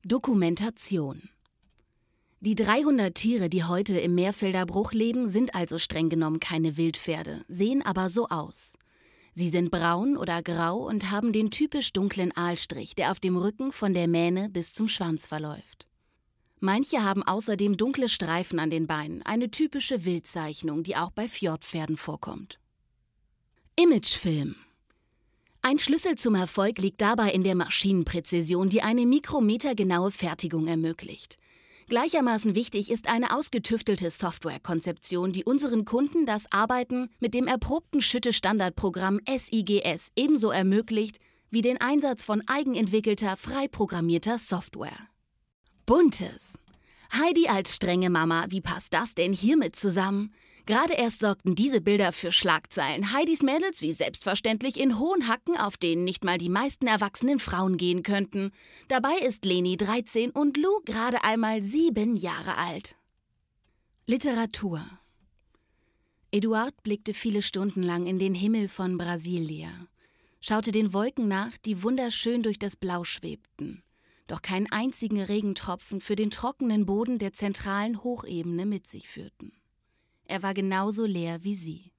Dokumentation. Die 300 Tiere, die heute im Meerfelder Bruch leben, sind also streng genommen keine Wildpferde, sehen aber so aus. Sie sind braun oder grau und haben den typisch dunklen Aalstrich, der auf dem Rücken von der Mähne bis zum Schwanz verläuft. Manche haben außerdem dunkle Streifen an den Beinen, eine typische Wildzeichnung, die auch bei Fjordpferden vorkommt. Imagefilm. Ein Schlüssel zum Erfolg liegt dabei in der Maschinenpräzision, die eine mikrometergenaue Fertigung ermöglicht. Gleichermaßen wichtig ist eine ausgetüftelte Softwarekonzeption, die unseren Kunden das Arbeiten mit dem erprobten Schütte-Standardprogramm SIGS ebenso ermöglicht wie den Einsatz von eigenentwickelter, frei programmierter Software. Buntes. Heidi als strenge Mama, wie passt das denn hiermit zusammen? Gerade erst sorgten diese Bilder für Schlagzeilen. Heidis Mädels wie selbstverständlich in hohen Hacken, auf denen nicht mal die meisten erwachsenen Frauen gehen könnten. Dabei ist Leni 13 und Lou gerade einmal 7 Jahre alt. Literatur. Eduard blickte viele Stunden lang in den Himmel von Brasilia, schaute den Wolken nach, die wunderschön durch das Blau schwebten, doch keinen einzigen Regentropfen für den trockenen Boden der zentralen Hochebene mit sich führten. Er war genauso leer wie sie.